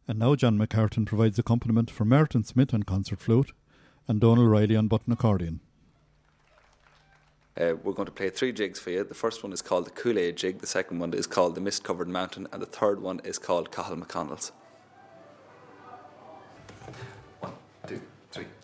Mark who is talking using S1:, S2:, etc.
S1: And now John McCartan provides accompaniment for Martin Smith on concert flute and Donal Riley on button accordion.
S2: We're going to play 3 jigs for you. The first one is called the Kool-Aid jig, the second one is called the Mist-Covered Mountain, and the third one is called Cathal McConnell's. 1, 2, 3.